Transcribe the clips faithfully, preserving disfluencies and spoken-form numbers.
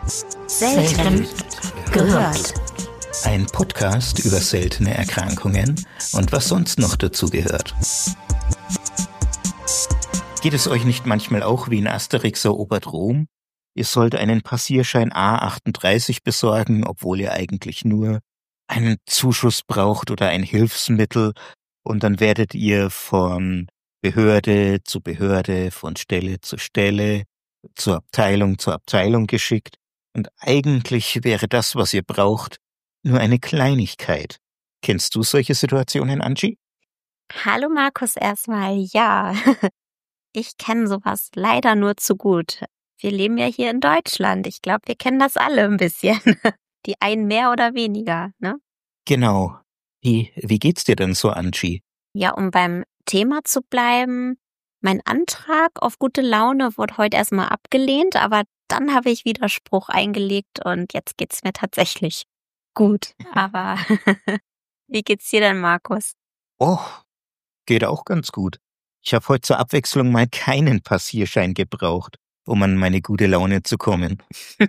Selten gehört. Ein Podcast über seltene Erkrankungen und was sonst noch dazu gehört. Geht es euch nicht manchmal auch wie in Asterix erobert Rom? Ihr sollt einen Passierschein A achtunddreißig besorgen, obwohl ihr eigentlich nur einen Zuschuss braucht oder ein Hilfsmittel, und dann werdet ihr von Behörde zu Behörde, von Stelle zu Stelle, zur Abteilung zu Abteilung geschickt. Und eigentlich wäre das, was ihr braucht, nur eine Kleinigkeit. Kennst du solche Situationen, Angie? Hallo Markus erstmal, ja. Ich kenne sowas leider nur zu gut. Wir leben ja hier in Deutschland. Ich glaube, wir kennen das alle ein bisschen. Die einen mehr oder weniger, ne? Genau. Wie, wie geht's dir denn so, Angie? Ja, um beim Thema zu bleiben, mein Antrag auf gute Laune wurde heute erstmal abgelehnt, aber dann habe ich Widerspruch eingelegt und jetzt geht's mir tatsächlich gut. Aber wie geht's dir denn, Markus? Oh, geht auch ganz gut. Ich habe heute zur Abwechslung mal keinen Passierschein gebraucht, um an meine gute Laune zu kommen.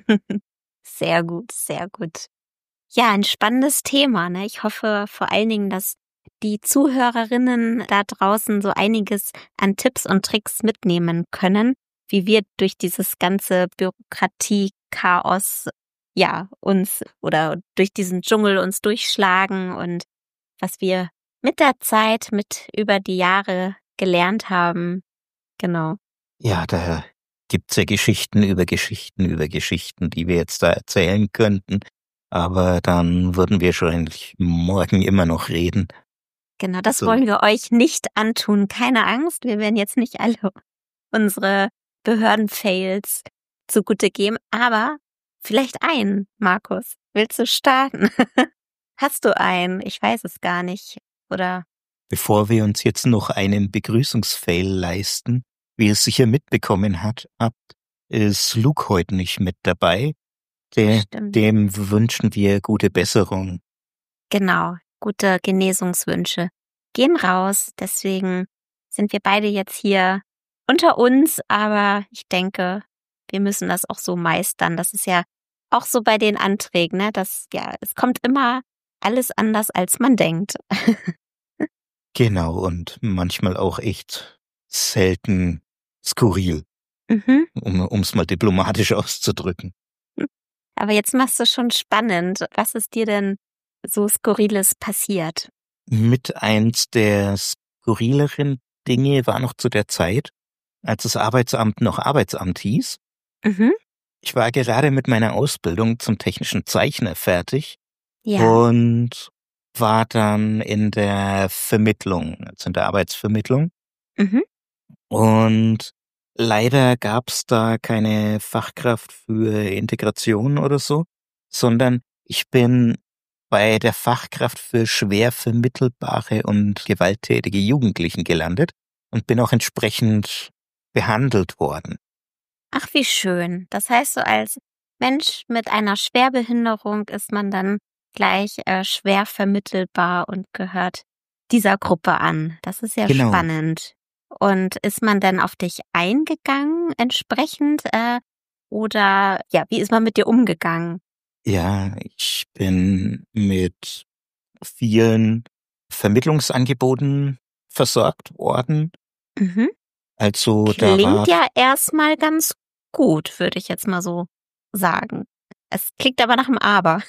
Sehr gut, sehr gut. Ja, ein spannendes Thema, ne? Ich hoffe vor allen Dingen, dass die Zuhörerinnen da draußen so einiges an Tipps und Tricks mitnehmen können, wie wir durch dieses ganze Bürokratie-Chaos, ja, uns oder durch diesen Dschungel uns durchschlagen und was wir mit der Zeit, mit über die Jahre gelernt haben. Genau. Ja, da gibt's ja Geschichten über Geschichten über Geschichten, die wir jetzt da erzählen könnten. Aber dann würden wir schon morgen immer noch reden. Genau, das So. wollen wir euch nicht antun. Keine Angst, wir werden jetzt nicht alle unsere Behördenfails zugute geben, aber vielleicht einen, Markus. Willst du starten? Hast du einen? Ich weiß es gar nicht. Oder? Bevor wir uns jetzt noch einen Begrüßungsfail leisten, wie ihr es sicher mitbekommen hat, habt, ist Luke heute nicht mit dabei. Der, Stimmt. dem wünschen wir gute Besserung. Genau, gute Genesungswünsche gehen raus. Deswegen sind wir beide jetzt hier unter uns, aber ich denke, wir müssen das auch so meistern. Das ist ja auch so bei den Anträgen, ne? Das, ja, es kommt immer alles anders, als man denkt. Genau, und manchmal auch echt selten skurril, Mhm. um um's mal diplomatisch auszudrücken. Aber jetzt machst du schon spannend. Was ist dir denn so Skurriles passiert? Mit eins der skurrileren Dinge war noch zu der Zeit, als das Arbeitsamt noch Arbeitsamt hieß. Mhm. Ich war gerade mit meiner Ausbildung zum technischen Zeichner fertig Ja. und war dann in der Vermittlung, also in der Arbeitsvermittlung. Mhm. Und leider gab's da keine Fachkraft für Integration oder so, sondern ich bin bei der Fachkraft für schwer vermittelbare und gewalttätige Jugendlichen gelandet und bin auch entsprechend behandelt worden. Ach, wie schön. Das heißt, so als Mensch mit einer Schwerbehinderung ist man dann gleich äh, schwer vermittelbar und gehört dieser Gruppe an. Das ist ja Genau. spannend. Und ist man denn auf dich eingegangen entsprechend? Äh, oder ja, wie ist man mit dir umgegangen? Ja, ich bin mit vielen Vermittlungsangeboten versorgt worden. Mhm. Also da Klingt war ja erstmal ganz gut, würde ich jetzt mal so sagen. Es klingt aber nach einem Aber.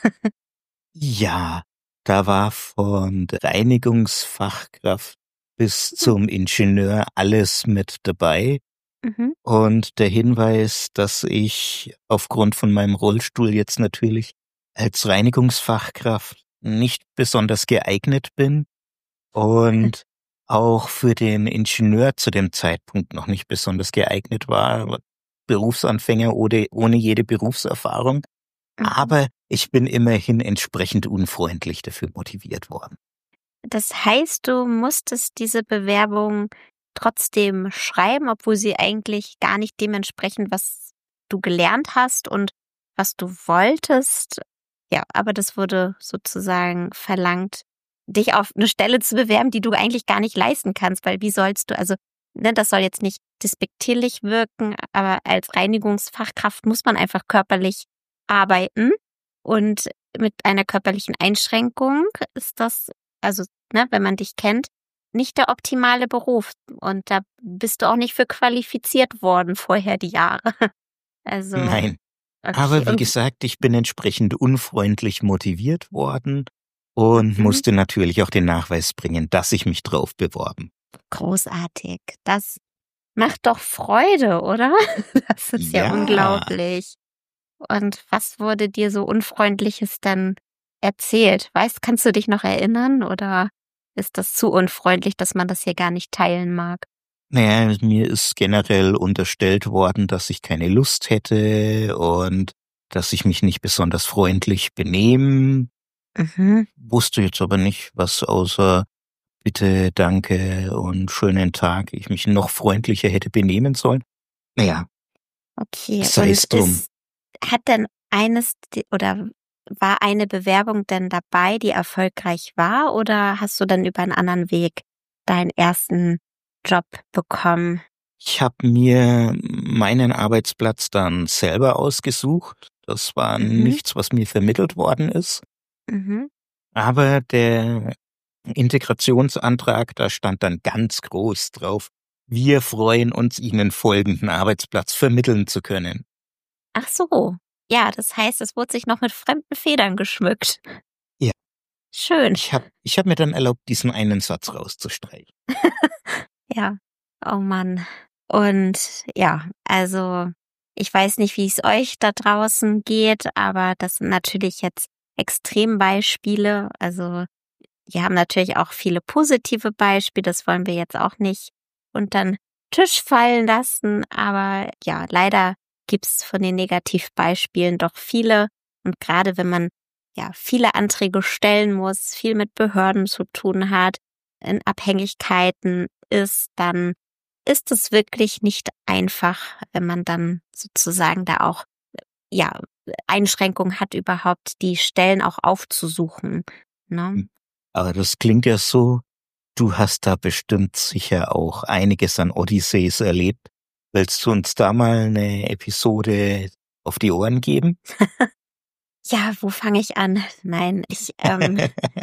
ja, da war von der Reinigungsfachkraft bis zum Ingenieur alles mit dabei. Mhm. Und der Hinweis, dass ich aufgrund von meinem Rollstuhl jetzt natürlich als Reinigungsfachkraft nicht besonders geeignet bin und auch für den Ingenieur zu dem Zeitpunkt noch nicht besonders geeignet war, Berufsanfänger ohne, ohne jede Berufserfahrung. Mhm. Aber ich bin immerhin entsprechend unfreundlich dafür motiviert worden. Das heißt, du musstest diese Bewerbung trotzdem schreiben, obwohl sie eigentlich gar nicht dementsprechend, was du gelernt hast und was du wolltest. Ja, aber das wurde sozusagen verlangt, dich auf eine Stelle zu bewerben, die du eigentlich gar nicht leisten kannst, weil wie sollst du, also, ne, das soll jetzt nicht despektierlich wirken, aber als Reinigungsfachkraft muss man einfach körperlich arbeiten und mit einer körperlichen Einschränkung ist das, also ne, wenn man dich kennt, nicht der optimale Beruf. Und da bist du auch nicht für qualifiziert worden vorher die Jahre. Also, Nein. okay. Aber wie Und, gesagt, ich bin entsprechend unfreundlich motiviert worden und mhm, musste natürlich auch den Nachweis bringen, dass ich mich drauf beworben. großartig. Das macht doch Freude, oder? Das ist ja Ja, unglaublich. Und was wurde dir so Unfreundliches dann erzählt? Weißt, kannst du dich noch erinnern oder ist das zu unfreundlich, dass man das hier gar nicht teilen mag? naja, mir ist generell unterstellt worden, dass ich keine Lust hätte und dass ich mich nicht besonders freundlich benehme. Mhm. Wusste jetzt aber nicht, was außer Bitte, danke und schönen Tag ich mich noch freundlicher hätte benehmen sollen. Naja, Okay. sei Und es drum. ist, hat denn eines die- oder war eine Bewerbung denn dabei, die erfolgreich war, oder hast du dann über einen anderen Weg deinen ersten Job bekommen? Ich habe mir meinen Arbeitsplatz dann selber ausgesucht. Das war Mhm. nichts, was mir vermittelt worden ist. Mhm. Aber der Integrationsantrag, da stand dann ganz groß drauf: Wir freuen uns, Ihnen folgenden Arbeitsplatz vermitteln zu können. Ach so. Ja, das heißt, es wurde sich noch mit fremden Federn geschmückt. Ja, Schön. ich habe ich hab mir dann erlaubt, diesen einen Satz rauszustreichen. Ja. Oh Mann. Und ja, also ich weiß nicht, wie es euch da draußen geht, aber das sind natürlich jetzt Extrembeispiele. Also wir haben natürlich auch viele positive Beispiele, das wollen wir jetzt auch nicht unter den Tisch fallen lassen. Aber ja, leider gibt's von den Negativbeispielen doch viele. Und gerade wenn man ja viele Anträge stellen muss, viel mit Behörden zu tun hat, in Abhängigkeiten ist, dann ist es wirklich nicht einfach, wenn man dann sozusagen da auch ja Einschränkungen hat, überhaupt die Stellen auch aufzusuchen. Ne? Hm. Aber das klingt ja so, du hast da bestimmt sicher auch einiges an Odysseys erlebt. Willst du uns da mal eine Episode auf die Ohren geben? Ja, wo fange ich an? Nein, ich, ähm,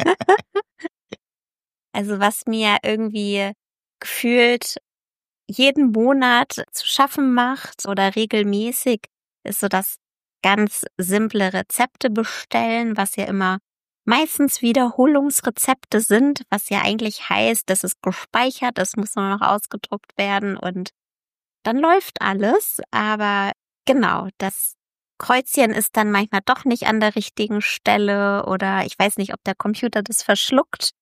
also was mir irgendwie gefühlt jeden Monat zu schaffen macht oder regelmäßig, ist so das ganz simple Rezepte bestellen, was ja immer meistens Wiederholungsrezepte sind, was ja eigentlich heißt, das ist gespeichert, das muss nur noch ausgedruckt werden und dann läuft alles. Aber genau, das Kreuzchen ist dann manchmal doch nicht an der richtigen Stelle oder ich weiß nicht, ob der Computer das verschluckt.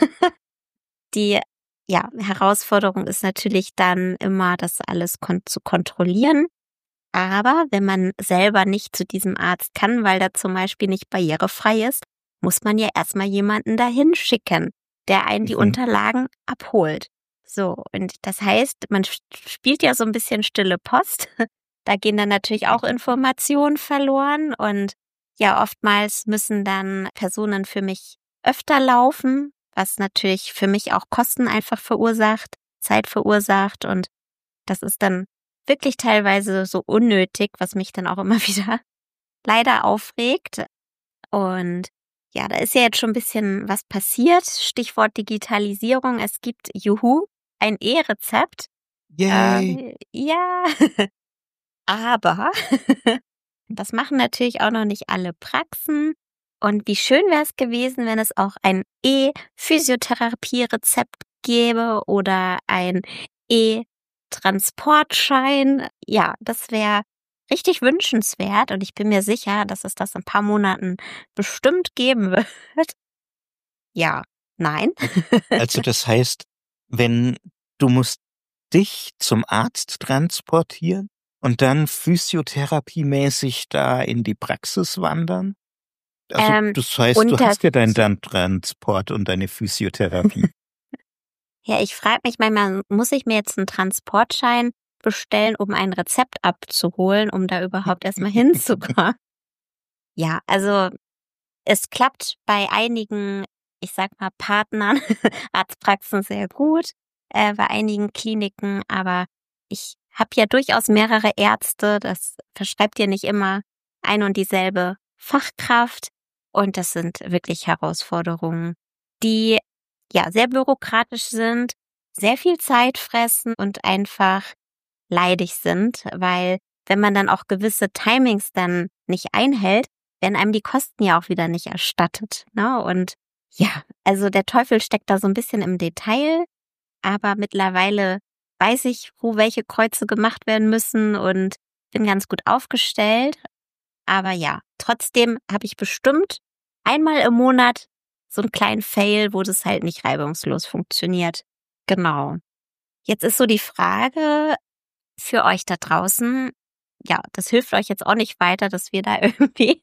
Die ja, Herausforderung ist natürlich dann immer, das alles kon- zu kontrollieren. Aber wenn man selber nicht zu diesem Arzt kann, weil der zum Beispiel nicht barrierefrei ist, muss man ja erstmal jemanden dahin schicken, der einen die Mhm. Unterlagen abholt. So, und das heißt, man sch- spielt ja so ein bisschen stille Post. Da gehen dann natürlich auch Informationen verloren und ja, oftmals müssen dann Personen für mich öfter laufen, was natürlich für mich auch Kosten einfach verursacht, Zeit verursacht und das ist dann wirklich teilweise so unnötig, was mich dann auch immer wieder leider aufregt. Und ja, da ist ja jetzt schon ein bisschen was passiert. Stichwort Digitalisierung. Es gibt, juhu, ein E-Rezept. Yay! Äh, ja, aber das machen natürlich auch noch nicht alle Praxen. Und wie schön wäre es gewesen, wenn es auch ein E-Physiotherapie-Rezept gäbe oder ein E-Transportschein. Ja, das wäre richtig wünschenswert und ich bin mir sicher, dass es das in ein paar Monaten bestimmt geben wird. Ja, nein. Also das heißt, wenn du musst dich zum Arzt transportieren und dann physiotherapiemäßig da in die Praxis wandern? Also Ähm, das heißt, du unter hast ja deinen dann Transport und deine Physiotherapie. Ja, ich frage mich manchmal, muss ich mir jetzt einen Transportschein bestellen, um ein Rezept abzuholen, um da überhaupt erstmal hinzukommen? Ja, also es klappt bei einigen, ich sag mal, Partnern, Arztpraxen sehr gut, äh, bei einigen Kliniken, aber ich habe ja durchaus mehrere Ärzte, das verschreibt ja nicht immer ein und dieselbe Fachkraft. Und das sind wirklich Herausforderungen, die ja sehr bürokratisch sind, sehr viel Zeit fressen und einfach leidig sind, weil wenn man dann auch gewisse Timings dann nicht einhält, werden einem die Kosten ja auch wieder nicht erstattet, ne? Und ja, also der Teufel steckt da so ein bisschen im Detail, aber mittlerweile weiß ich, wo welche Kreuze gemacht werden müssen und bin ganz gut aufgestellt. Aber ja, trotzdem habe ich bestimmt einmal im Monat so einen kleinen Fail, wo das halt nicht reibungslos funktioniert. Genau. Jetzt ist so die Frage für euch da draußen, ja, das hilft euch jetzt auch nicht weiter, dass wir da irgendwie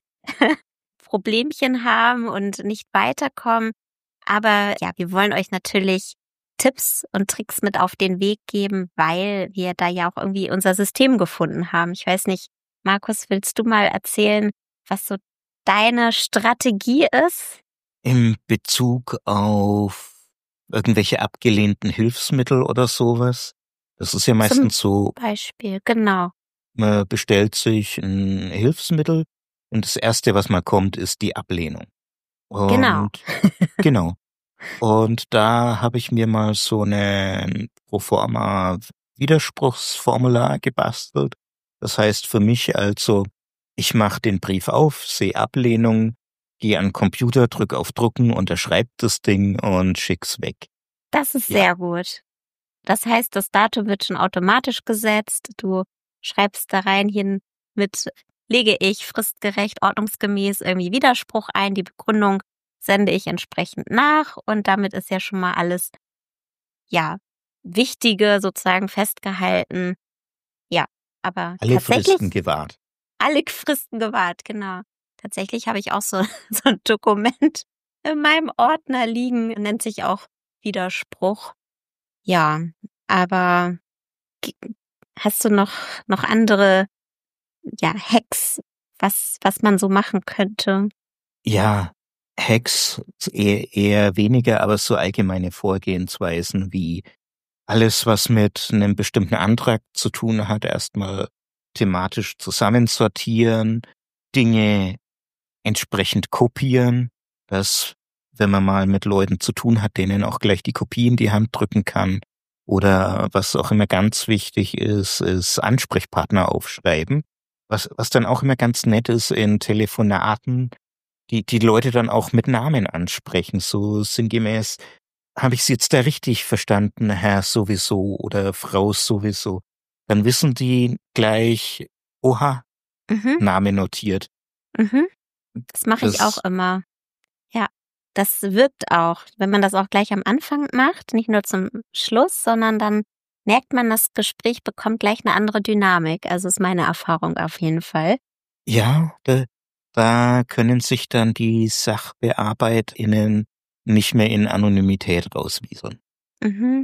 Problemchen haben und nicht weiterkommen. Aber ja, wir wollen euch natürlich Tipps und Tricks mit auf den Weg geben, weil wir da ja auch irgendwie unser System gefunden haben. Ich weiß nicht, Markus, willst du mal erzählen, was so deine Strategie ist? In Bezug auf irgendwelche abgelehnten Hilfsmittel oder sowas. Das ist ja meistens so, Beispiel, genau. man bestellt sich ein Hilfsmittel und das Erste, was mal kommt, ist die Ablehnung. Und Genau. genau. Und da habe ich mir mal so ein Proforma Widerspruchsformular gebastelt. Das heißt für mich also, ich mache den Brief auf, sehe Ablehnung, gehe an den Computer, drücke auf Drucken, unterschreibe das Ding und schick's weg. Das ist Ja. sehr gut. Das heißt, das Datum wird schon automatisch gesetzt. Du schreibst da rein hin mit, lege ich fristgerecht, ordnungsgemäß irgendwie Widerspruch ein. Die Begründung sende ich entsprechend nach und damit ist ja schon mal alles, ja, Wichtige sozusagen festgehalten. Ja, aber Alle tatsächlich Fristen gewahrt. alle Fristen gewahrt, genau. Tatsächlich habe ich auch so, so ein Dokument in meinem Ordner liegen, nennt sich auch Widerspruch. Ja, aber g- hast du noch, noch andere, ja, Hacks, was, was man so machen könnte? Ja, Hacks eher, eher weniger, aber so allgemeine Vorgehensweisen wie alles, was mit einem bestimmten Antrag zu tun hat, erstmal thematisch zusammensortieren, Dinge entsprechend kopieren, dass, wenn man mal mit Leuten zu tun hat, denen auch gleich die Kopie in die Hand drücken kann. Oder was auch immer ganz wichtig ist, ist Ansprechpartner aufschreiben. Was, was dann auch immer ganz nett ist in Telefonaten, die, die Leute dann auch mit Namen ansprechen. So sinngemäß, habe ich Sie jetzt da richtig verstanden, Herr sowieso oder Frau sowieso? Dann wissen die gleich, oha, Mhm, Name notiert. mhm. Das mache ich auch Das, immer. Ja, das wirkt auch, wenn man das auch gleich am Anfang macht, nicht nur zum Schluss, sondern dann merkt man, das Gespräch bekommt gleich eine andere Dynamik. Also ist meine Erfahrung auf jeden Fall. ja, da, da können sich dann die SachbearbeiterInnen nicht mehr in Anonymität rauswieseln. Mhm.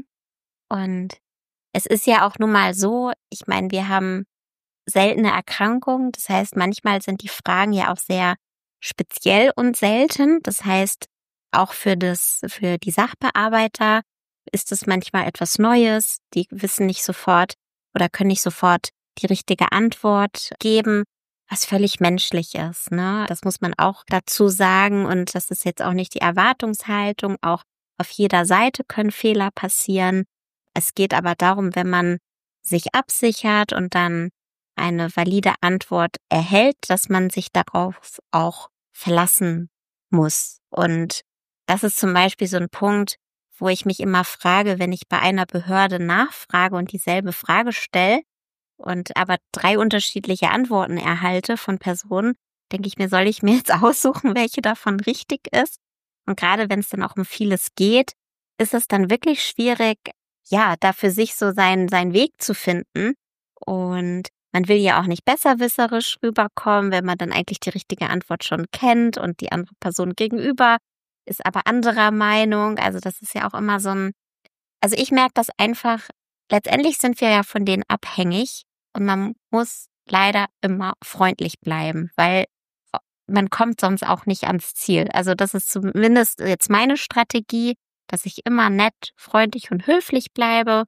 Und es ist ja auch nun mal so, ich meine, wir haben seltene Erkrankungen. Das heißt, manchmal sind die Fragen ja auch sehr speziell und selten. Das heißt, auch für das, für die Sachbearbeiter ist es manchmal etwas Neues. Die wissen nicht sofort oder können nicht sofort die richtige Antwort geben, was völlig menschlich ist, ne? Das muss man auch dazu sagen. Und das ist jetzt auch nicht die Erwartungshaltung. Auch auf jeder Seite können Fehler passieren. Es geht aber darum, wenn man sich absichert und dann eine valide Antwort erhält, dass man sich darauf auch verlassen muss. Und das ist zum Beispiel so ein Punkt, wo ich mich immer frage, wenn ich bei einer Behörde nachfrage und dieselbe Frage stelle und aber drei unterschiedliche Antworten erhalte von Personen, denke ich mir, soll ich mir jetzt aussuchen, welche davon richtig ist? Und gerade wenn es dann auch um vieles geht, ist es dann wirklich schwierig, ja, da für sich so seinen, seinen Weg zu finden. Und man will ja auch nicht besserwisserisch rüberkommen, wenn man dann eigentlich die richtige Antwort schon kennt und die andere Person gegenüber ist aber anderer Meinung. Also das ist ja auch immer so ein, also ich merke das einfach, letztendlich sind wir ja von denen abhängig und man muss leider immer freundlich bleiben, weil man kommt sonst auch nicht ans Ziel. Also das ist zumindest jetzt meine Strategie, dass ich immer nett, freundlich und höflich bleibe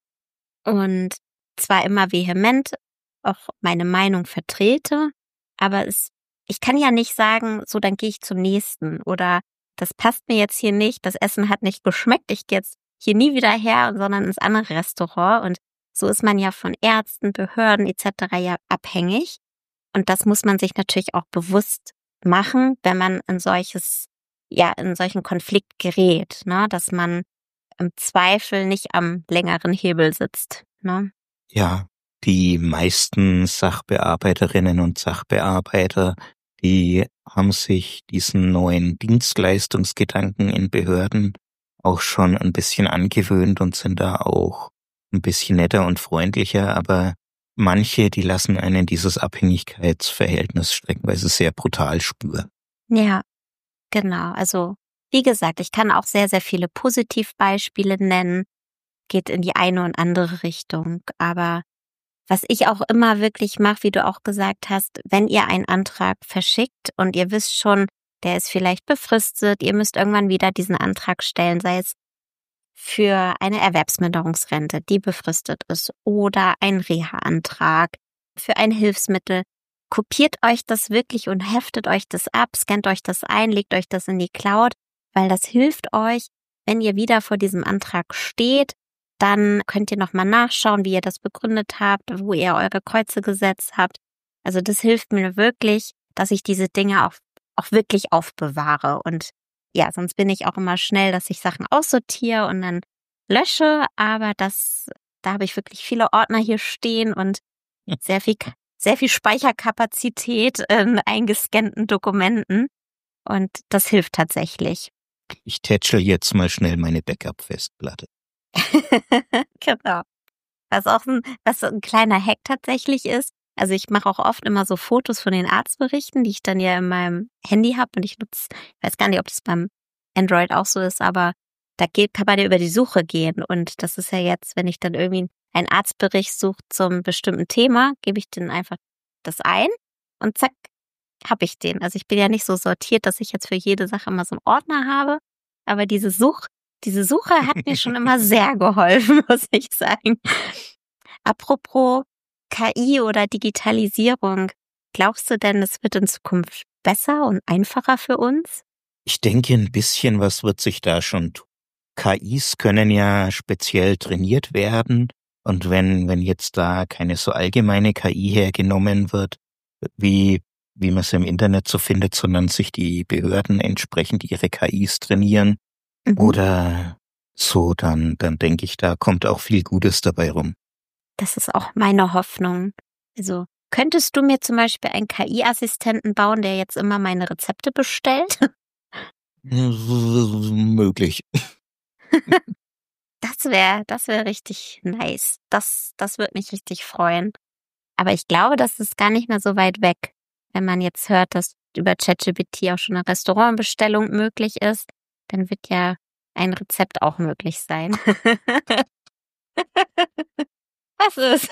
und zwar immer vehement auch meine Meinung vertrete, aber es ich kann ja nicht sagen, so, dann gehe ich zum nächsten oder das passt mir jetzt hier nicht, das Essen hat nicht geschmeckt, ich gehe jetzt hier nie wieder her, sondern ins andere Restaurant. Und so ist man ja von Ärzten, Behörden et cetera ja abhängig. Und das muss man sich natürlich auch bewusst machen, wenn man in solches, ja, in solchen Konflikt gerät, ne, dass man im Zweifel nicht am längeren Hebel sitzt, ne? Ja, die meisten Sachbearbeiterinnen und Sachbearbeiter, die haben sich diesen neuen Dienstleistungsgedanken in Behörden auch schon ein bisschen angewöhnt und sind da auch ein bisschen netter und freundlicher, aber manche, die lassen einen dieses Abhängigkeitsverhältnis streckenweise sehr brutal spüren. Ja, genau. Also, wie gesagt, ich kann auch sehr, sehr viele Positivbeispiele nennen, geht in die eine und andere Richtung, aber was ich auch immer wirklich mache, wie du auch gesagt hast, wenn ihr einen Antrag verschickt und ihr wisst schon, der ist vielleicht befristet, ihr müsst irgendwann wieder diesen Antrag stellen, sei es für eine Erwerbsminderungsrente, die befristet ist, oder ein Reha-Antrag für ein Hilfsmittel. Kopiert euch das wirklich und heftet euch das ab, scannt euch das ein, legt euch das in die Cloud, weil das hilft euch, wenn ihr wieder vor diesem Antrag steht. Dann könnt ihr nochmal nachschauen, wie ihr das begründet habt, wo ihr eure Kreuze gesetzt habt. Also das hilft mir wirklich, dass ich diese Dinge auch, auch wirklich aufbewahre. Und ja, sonst bin ich auch immer schnell, dass ich Sachen aussortiere und dann lösche. Aber das, da habe ich wirklich viele Ordner hier stehen und sehr viel, sehr viel Speicherkapazität in eingescannten Dokumenten. Und das hilft tatsächlich. Ich tätschel jetzt mal schnell meine Backup-Festplatte. Genau. Was auch ein, was so ein kleiner Hack tatsächlich ist. Also ich mache auch oft immer so Fotos von den Arztberichten, die ich dann ja in meinem Handy habe und ich nutze, ich weiß gar nicht, ob das beim Android auch so ist, aber da geht, kann man ja über die Suche gehen und das ist ja jetzt, wenn ich dann irgendwie einen Arztbericht suche zum bestimmten Thema, gebe ich den einfach das ein und zack, habe ich den. Also ich bin ja nicht so sortiert, dass ich jetzt für jede Sache immer so einen Ordner habe, aber diese Such Diese Suche hat mir schon immer sehr geholfen, muss ich sagen. Apropos K I oder Digitalisierung, glaubst du denn, es wird in Zukunft besser und einfacher für uns? Ich denke, ein bisschen was wird sich da schon tun. K Is können ja speziell trainiert werden und wenn wenn jetzt da keine so allgemeine K I hergenommen wird, wie wie man es im Internet so findet, sondern sich die Behörden entsprechend ihre K Is trainieren, Mhm. oder so, dann, dann denke ich, da kommt auch viel Gutes dabei rum. Das ist auch meine Hoffnung. Also könntest du mir zum Beispiel einen K I-Assistenten bauen, der jetzt immer meine Rezepte bestellt? Möglich. Das wäre, das wäre richtig nice. Das, das würde mich richtig freuen. Aber ich glaube, das ist gar nicht mehr so weit weg, wenn man jetzt hört, dass über ChatGPT auch schon eine Restaurantbestellung möglich ist. Dann wird ja ein Rezept auch möglich sein. Was ist?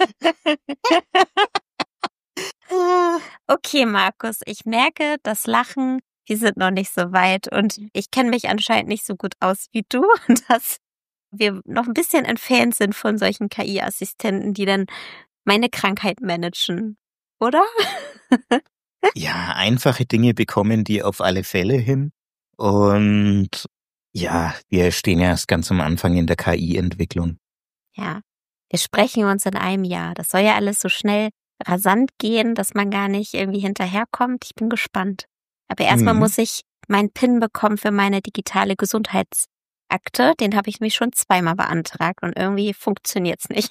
Okay, Markus, ich merke, das Lachen, wir sind noch nicht so weit und ich kenne mich anscheinend nicht so gut aus wie du, dass wir noch ein bisschen entfernt sind von solchen K I-Assistenten, die dann meine Krankheit managen, oder? Ja, einfache Dinge bekommen die auf alle Fälle hin. Und ja, wir stehen ja erst ganz am Anfang in der K I-Entwicklung. Ja, wir sprechen uns in einem Jahr. Das soll ja alles so schnell rasant gehen, dass man gar nicht irgendwie hinterherkommt. Ich bin gespannt. Aber erstmal Mhm. muss ich meinen PIN bekommen für meine digitale Gesundheitsakte. Den habe ich nämlich schon zweimal beantragt und irgendwie funktioniert's nicht.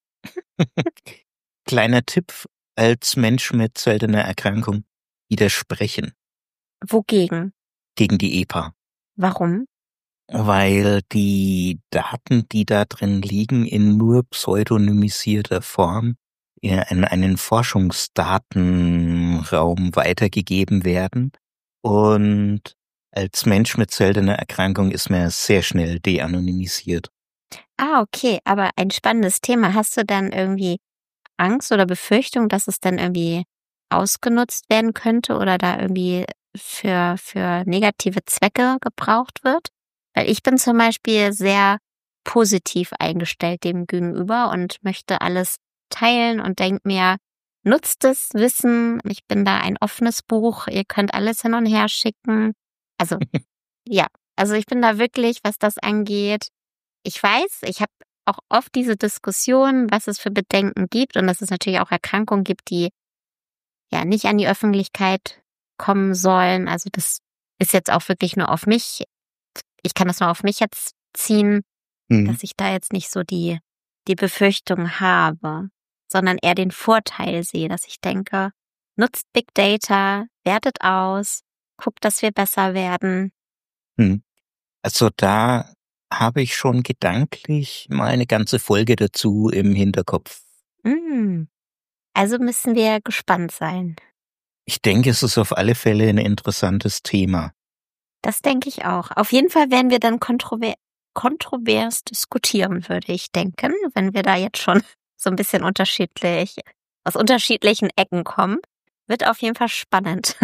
Kleiner Tipp als Mensch mit seltener Erkrankung: widersprechen Wogegen? gegen die E P A. Warum? Weil die Daten, die da drin liegen, in nur pseudonymisierter Form in einen Forschungsdatenraum weitergegeben werden. Und als Mensch mit seltener Erkrankung ist man sehr schnell de-anonymisiert. Ah, okay, aber ein spannendes Thema. Hast du dann irgendwie Angst oder Befürchtung, dass es dann irgendwie ausgenutzt werden könnte oder da irgendwie für, für negative Zwecke gebraucht wird? Weil ich bin zum Beispiel sehr positiv eingestellt dem gegenüber und möchte alles teilen und denke mir, nutzt das Wissen. Ich bin da ein offenes Buch. Ihr könnt alles hin und her schicken. Also, ja, also ich bin da wirklich, was das angeht. Ich weiß, ich habe auch oft diese Diskussion, was es für Bedenken gibt und dass es natürlich auch Erkrankungen gibt, die ja nicht an die Öffentlichkeit kommen sollen. Also das ist jetzt auch wirklich nur auf mich. Ich kann das nur auf mich jetzt ziehen, Mhm. dass ich da jetzt nicht so die, die Befürchtung habe, sondern eher den Vorteil sehe, dass ich denke, nutzt Big Data, wertet aus, guckt, dass wir besser werden. Hm. Also da habe ich schon gedanklich mal eine ganze Folge dazu im Hinterkopf. Mm. Also müssen wir gespannt sein. Ich denke, es ist auf alle Fälle ein interessantes Thema. Das denke ich auch. Auf jeden Fall werden wir dann kontrover- kontrovers diskutieren, würde ich denken, wenn wir da jetzt schon so ein bisschen unterschiedlich, aus unterschiedlichen Ecken kommen. Wird auf jeden Fall spannend.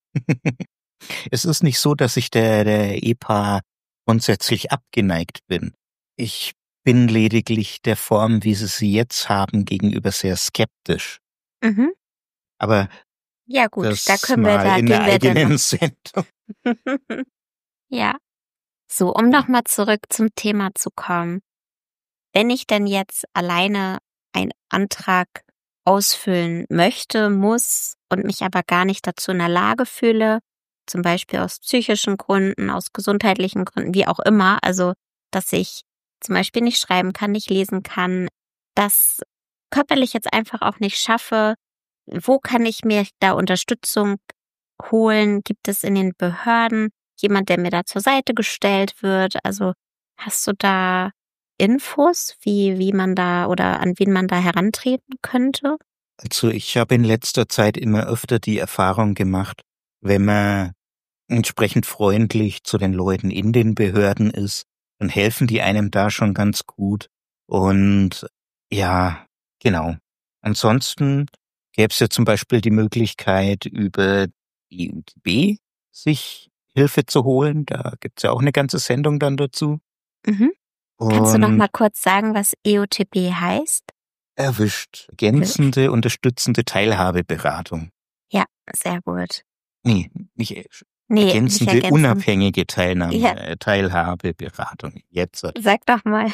Es ist nicht so, dass ich der, der E P A grundsätzlich abgeneigt bin. Ich bin lediglich der Form, wie sie sie jetzt haben, gegenüber sehr skeptisch. Mhm. Aber Ja gut, das da können wir, mal da in gehen der wir dann eigenen noch. Sendung. Ja. So, um nochmal zurück zum Thema zu kommen. Wenn ich denn jetzt alleine einen Antrag ausfüllen möchte, muss und mich aber gar nicht dazu in der Lage fühle, zum Beispiel aus psychischen Gründen, aus gesundheitlichen Gründen, wie auch immer, also dass ich zum Beispiel nicht schreiben kann, nicht lesen kann, das körperlich jetzt einfach auch nicht schaffe, wo kann ich mir da Unterstützung holen? Gibt es in den Behörden jemand, der mir da zur Seite gestellt wird? Also hast du da Infos, wie, wie man da oder an wen man da herantreten könnte? Also ich habe in letzter Zeit immer öfter die Erfahrung gemacht, wenn man entsprechend freundlich zu den Leuten in den Behörden ist, dann helfen die einem da schon ganz gut. Und ja, genau. Ansonsten gäbe es ja zum Beispiel die Möglichkeit, über die U T B sich Hilfe zu holen. Da gibt es ja auch eine ganze Sendung dann dazu. Mhm. Kannst du noch Und mal kurz sagen, was E O T B heißt? erwischt. Ergänzende, unterstützende Teilhabeberatung. Ja, sehr gut. Nee, nicht Nee, nicht ergänzende, ergänzend. unabhängige Teilnahme, Ja. äh, Teilhabeberatung. Jetzt. Sag doch mal.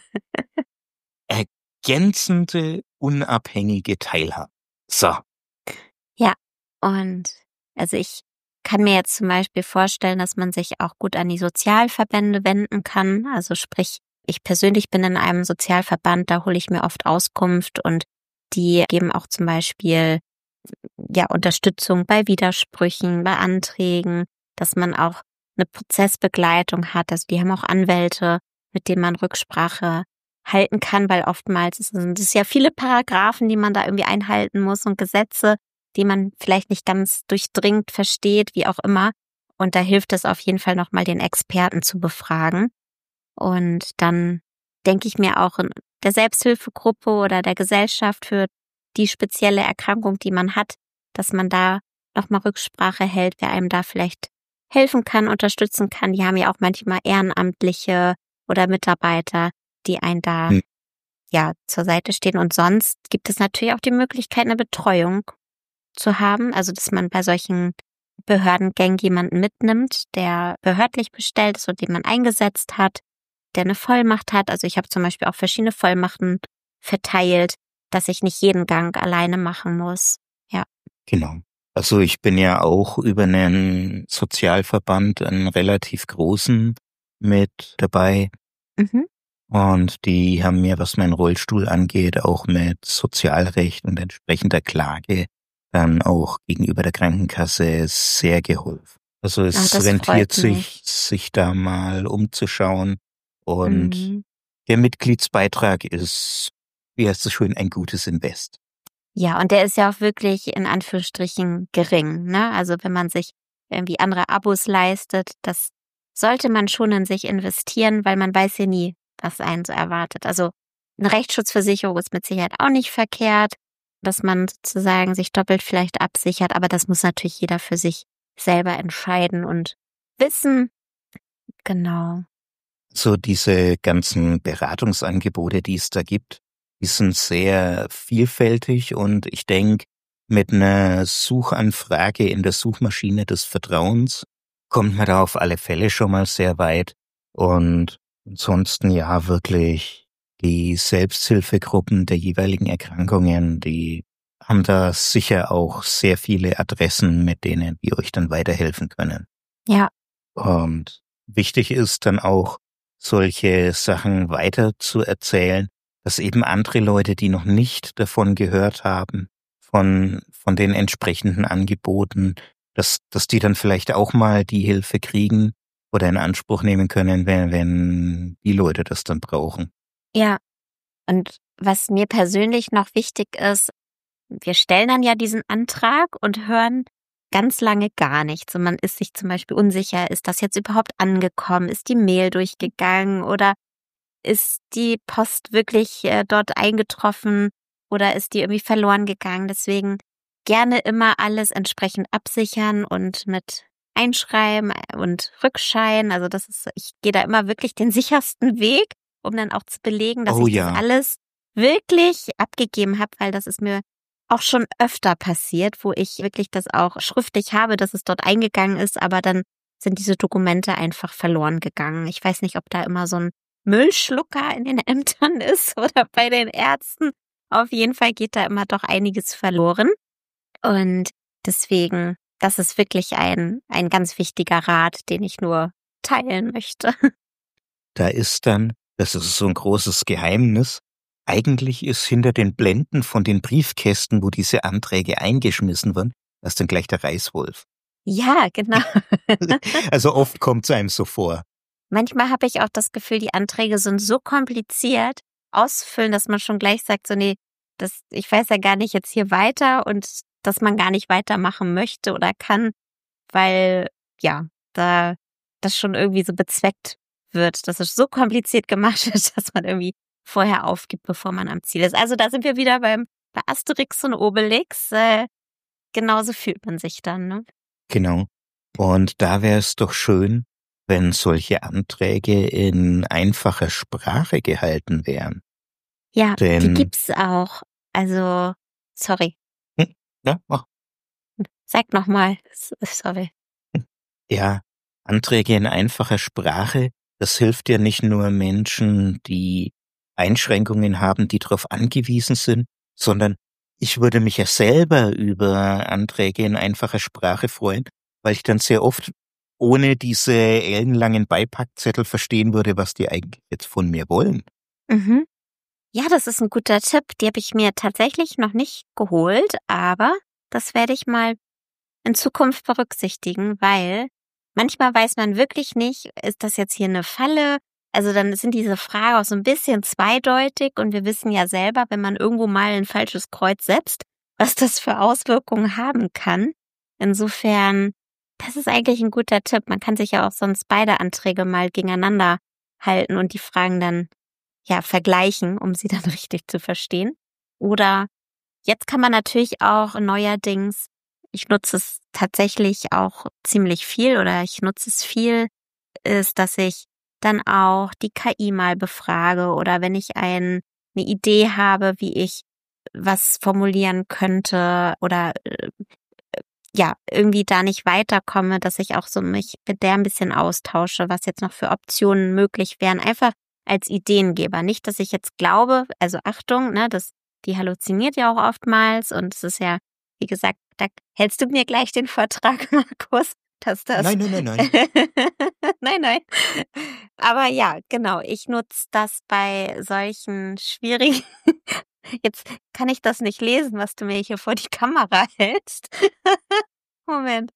Ergänzende, unabhängige Teilhabe. So. Ja, und also ich kann mir jetzt zum Beispiel vorstellen, dass man sich auch gut an die Sozialverbände wenden kann. Also sprich, ich persönlich bin in einem Sozialverband, da hole ich mir oft Auskunft und die geben auch zum Beispiel ja Unterstützung bei Widersprüchen, bei Anträgen, dass man auch eine Prozessbegleitung hat. Also die haben auch Anwälte, mit denen man Rücksprache halten kann, weil oftmals sind es ja viele Paragraphen, die man da irgendwie einhalten muss und Gesetze, die man vielleicht nicht ganz durchdringend versteht, wie auch immer. Und da hilft es auf jeden Fall nochmal, den Experten zu befragen. Und dann denke ich mir auch in der Selbsthilfegruppe oder der Gesellschaft für die spezielle Erkrankung, die man hat, dass man da nochmal Rücksprache hält, wer einem da vielleicht helfen kann, unterstützen kann. Die haben ja auch manchmal Ehrenamtliche oder Mitarbeiter, die einen da Hm. ja zur Seite stehen. Und sonst gibt es natürlich auch die Möglichkeit, eine Betreuung zu haben, also dass man bei solchen Behördengängen jemanden mitnimmt, der behördlich bestellt ist und den man eingesetzt hat, der eine Vollmacht hat. Also ich habe zum Beispiel auch verschiedene Vollmachten verteilt, dass ich nicht jeden Gang alleine machen muss. Ja. Genau. Also ich bin ja auch über einen Sozialverband, einen relativ großen, mit dabei. Mhm. Und die haben mir, was meinen Rollstuhl angeht, auch mit Sozialrecht und entsprechender Klage dann auch gegenüber der Krankenkasse sehr geholfen. Also es Ah, das rentiert freut mich. sich, sich da mal umzuschauen. Und Mhm. der Mitgliedsbeitrag ist, wie heißt es schön, ein gutes Invest. Ja, und der ist ja auch wirklich in Anführungsstrichen gering, ne? Also wenn man sich irgendwie andere Abos leistet, das sollte man schon in sich investieren, weil man weiß ja nie, was einen so erwartet. Also eine Rechtsschutzversicherung ist mit Sicherheit auch nicht verkehrt, dass man sozusagen sich doppelt vielleicht absichert, aber das muss natürlich jeder für sich selber entscheiden und wissen. Genau. So diese ganzen Beratungsangebote, die es da gibt, die sind sehr vielfältig und ich denke, mit einer Suchanfrage in der Suchmaschine des Vertrauens kommt man da auf alle Fälle schon mal sehr weit. Und ansonsten ja wirklich die Selbsthilfegruppen der jeweiligen Erkrankungen, die haben da sicher auch sehr viele Adressen, mit denen wir euch dann weiterhelfen können. Ja. Und wichtig ist dann auch, solche Sachen weiter zu erzählen, dass eben andere Leute, die noch nicht davon gehört haben, von, von den entsprechenden Angeboten, dass, dass die dann vielleicht auch mal die Hilfe kriegen oder in Anspruch nehmen können, wenn, wenn die Leute das dann brauchen. Ja. Und was mir persönlich noch wichtig ist, wir stellen dann ja diesen Antrag und hören ganz lange gar nichts. Und man ist sich zum Beispiel unsicher, ist das jetzt überhaupt angekommen? Ist die Mail durchgegangen oder ist die Post wirklich äh, dort eingetroffen oder ist die irgendwie verloren gegangen? Deswegen gerne immer alles entsprechend absichern und mit Einschreiben und Rückschein. Also das ist, ich gehe da immer wirklich den sichersten Weg, um dann auch zu belegen, dass Oh ich ja. das alles wirklich abgegeben habe, weil das ist mir auch schon öfter passiert, wo ich wirklich das auch schriftlich habe, dass es dort eingegangen ist, aber dann sind diese Dokumente einfach verloren gegangen. Ich weiß nicht, ob da immer so ein Müllschlucker in den Ämtern ist oder bei den Ärzten. Auf jeden Fall geht da immer doch einiges verloren. Und deswegen, das ist wirklich ein, ein ganz wichtiger Rat, den ich nur teilen möchte. Da ist dann, das ist so ein großes Geheimnis, eigentlich ist hinter den Blenden von den Briefkästen, wo diese Anträge eingeschmissen werden, da ist dann gleich der Reißwolf. Ja, genau. Also oft kommt es einem so vor. Manchmal habe ich auch das Gefühl, die Anträge sind so kompliziert auszufüllen, dass man schon gleich sagt, so nee, das, ich weiß ja gar nicht jetzt hier weiter und dass man gar nicht weitermachen möchte oder kann, weil ja, da das schon irgendwie so bezweckt wird, dass es so kompliziert gemacht wird, dass man irgendwie vorher aufgibt, bevor man am Ziel ist. Also da sind wir wieder beim bei Asterix und Obelix. Äh, genauso fühlt man sich dann, ne? Genau. Und da wäre es doch schön, wenn solche Anträge in einfacher Sprache gehalten wären. Ja, Denn, die gibt's auch. Also, sorry, hm, ja, mach. sag nochmal. Sorry. Ja, Anträge in einfacher Sprache, das hilft ja nicht nur Menschen, die Einschränkungen haben, die darauf angewiesen sind, sondern ich würde mich ja selber über Anträge in einfacher Sprache freuen, weil ich dann sehr oft ohne diese ellenlangen Beipackzettel verstehen würde, was die eigentlich jetzt von mir wollen. Mhm. Ja, das ist ein guter Tipp. Die habe ich mir tatsächlich noch nicht geholt, aber das werde ich mal in Zukunft berücksichtigen, weil manchmal weiß man wirklich nicht, ist das jetzt hier eine Falle? Also dann sind diese Fragen auch so ein bisschen zweideutig und wir wissen ja selber, wenn man irgendwo mal ein falsches Kreuz setzt, was das für Auswirkungen haben kann. Insofern, das ist eigentlich ein guter Tipp. Man kann sich ja auch sonst beide Anträge mal gegeneinander halten und die Fragen dann ja vergleichen, um sie dann richtig zu verstehen. Oder jetzt kann man natürlich auch neuerdings, ich nutze es tatsächlich auch ziemlich viel oder ich nutze es viel, ist, dass ich dann auch die K I mal befrage oder wenn ich ein, eine Idee habe, wie ich was formulieren könnte oder äh, ja, irgendwie da nicht weiterkomme, dass ich auch so mich mit der ein bisschen austausche, was jetzt noch für Optionen möglich wären, einfach als Ideengeber. Nicht, dass ich jetzt glaube, also Achtung, ne, das, die halluziniert ja auch oftmals und es ist ja, wie gesagt, da hältst du mir gleich den Vortrag, Markus, dass das... Nein, nein, nein, nein. nein, nein. Aber ja, genau, ich nutze das bei solchen schwierigen... Jetzt kann ich das nicht lesen, was du mir hier vor die Kamera hältst. Moment.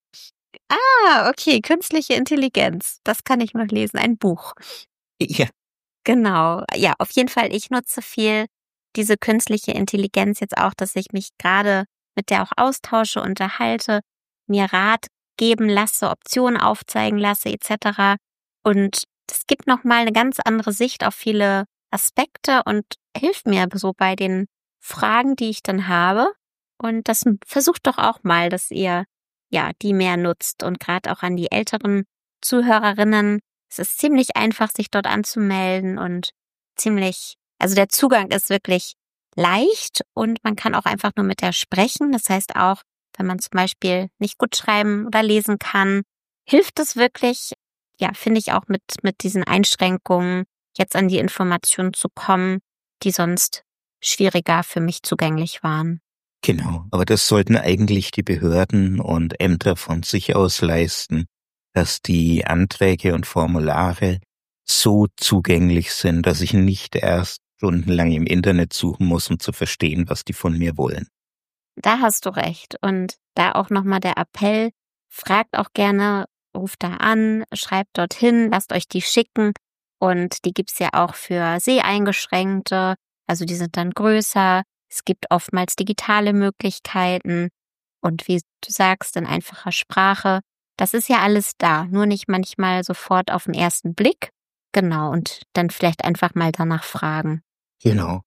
Ah, okay, künstliche Intelligenz. Das kann ich noch lesen, ein Buch. Ja, Genau. Ja, auf jeden Fall, ich nutze viel diese künstliche Intelligenz jetzt auch, dass ich mich gerade mit der auch austausche, unterhalte, mir Rat geben lasse, Optionen aufzeigen lasse et cetera. Und es gibt nochmal eine ganz andere Sicht auf viele Aspekte und hilft mir so bei den Fragen, die ich dann habe. Und das versucht doch auch mal, dass ihr ja die mehr nutzt und gerade auch an die älteren Zuhörerinnen. Es ist ziemlich einfach, sich dort anzumelden und ziemlich, also der Zugang ist wirklich leicht und man kann auch einfach nur mit der sprechen. Das heißt auch, wenn man zum Beispiel nicht gut schreiben oder lesen kann, hilft es wirklich, ja, finde ich auch mit, mit diesen Einschränkungen jetzt an die Informationen zu kommen, die sonst schwieriger für mich zugänglich waren. Genau, aber das sollten eigentlich die Behörden und Ämter von sich aus leisten, dass die Anträge und Formulare so zugänglich sind, dass ich nicht erst stundenlang im Internet suchen muss, um zu verstehen, was die von mir wollen. Da hast du recht. Und da auch nochmal der Appell, fragt auch gerne, ruft da an, schreibt dorthin, lasst euch die schicken. Und die gibt's ja auch für Seheingeschränkte, also die sind dann größer. Es gibt oftmals digitale Möglichkeiten und wie du sagst, in einfacher Sprache. Das ist ja alles da, nur nicht manchmal sofort auf den ersten Blick. Genau, und dann vielleicht einfach mal danach fragen. Genau.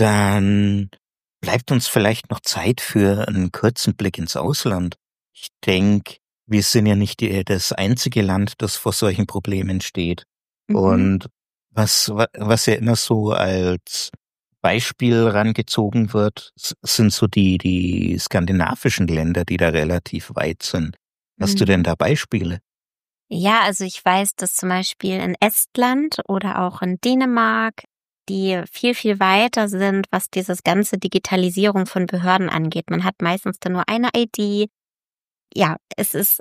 Dann bleibt uns vielleicht noch Zeit für einen kurzen Blick ins Ausland. Ich denke, wir sind ja nicht das einzige Land, das vor solchen Problemen steht. Mhm. Und was, was ja immer so als Beispiel rangezogen wird, sind so die, die skandinavischen Länder, die da relativ weit sind. Hast mhm. du denn da Beispiele? Ja, also ich weiß, dass zum Beispiel in Estland oder auch in Dänemark, die viel, viel weiter sind, was dieses ganze Digitalisierung von Behörden angeht. Man hat meistens dann nur eine I D. Ja, es ist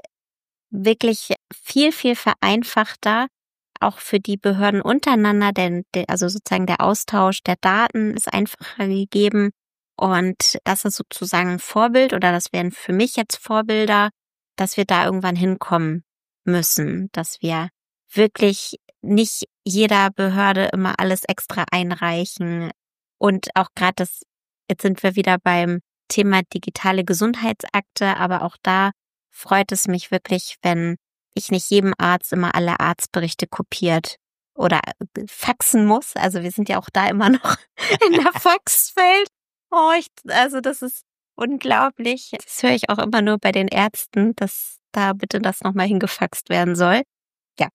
wirklich viel, viel vereinfachter, auch für die Behörden untereinander, denn also sozusagen der Austausch der Daten ist einfacher gegeben und das ist sozusagen ein Vorbild oder das wären für mich jetzt Vorbilder, dass wir da irgendwann hinkommen müssen, dass wir wirklich nicht jeder Behörde immer alles extra einreichen und auch gerade das, jetzt sind wir wieder beim Thema digitale Gesundheitsakte, aber auch da freut es mich wirklich, wenn ich nicht jedem Arzt immer alle Arztberichte kopiert oder faxen muss. Also wir sind ja auch da immer noch in der Faxwelt. Oh, ich, also das ist unglaublich. Das höre ich auch immer nur bei den Ärzten, dass da bitte das nochmal hingefaxt werden soll. Ja.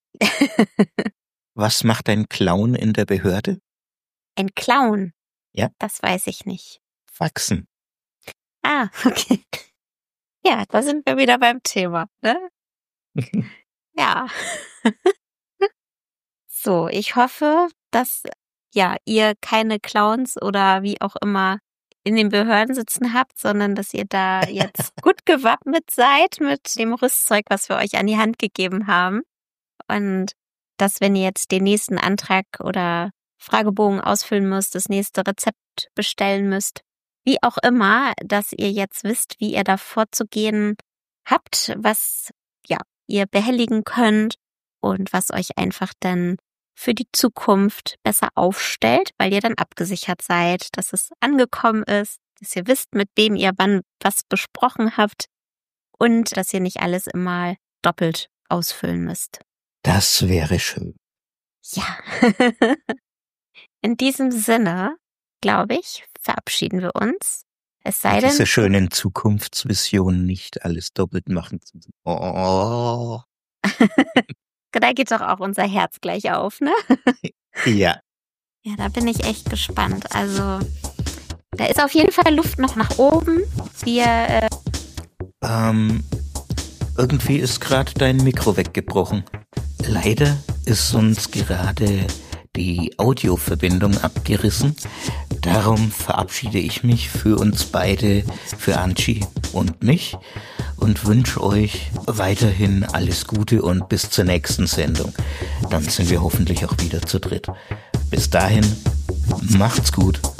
Was macht ein Clown in der Behörde? Ein Clown? Ja. Das weiß ich nicht. Faxen. Ah, okay. Ja, da sind wir wieder beim Thema, ne? Ja. So, ich hoffe, dass ja ihr keine Clowns oder wie auch immer in den Behörden sitzen habt, sondern dass ihr da jetzt gut gewappnet seid mit dem Rüstzeug, was wir euch an die Hand gegeben haben. Und dass, wenn ihr jetzt den nächsten Antrag oder Fragebogen ausfüllen müsst, das nächste Rezept bestellen müsst, wie auch immer, dass ihr jetzt wisst, wie ihr da vorzugehen habt, was ja ihr behelligen könnt und was euch einfach dann für die Zukunft besser aufstellt, weil ihr dann abgesichert seid, dass es angekommen ist, dass ihr wisst, mit wem ihr wann was besprochen habt und dass ihr nicht alles immer doppelt ausfüllen müsst. Das wäre schön. Ja. In diesem Sinne, glaube ich, verabschieden wir uns. Es sei denn, diese schönen Zukunftsvisionen nicht alles doppelt machen zu müssen. Oh. Da geht doch auch unser Herz gleich auf, ne? Ja. Ja, da bin ich echt gespannt. Also, da ist auf jeden Fall Luft noch nach oben. Wir, äh ähm, irgendwie ist gerade dein Mikro weggebrochen. Leider ist uns gerade die Audioverbindung abgerissen. Darum verabschiede ich mich für uns beide, für Angie und mich und wünsche euch weiterhin alles Gute und bis zur nächsten Sendung. Dann sind wir hoffentlich auch wieder zu dritt. Bis dahin, macht's gut.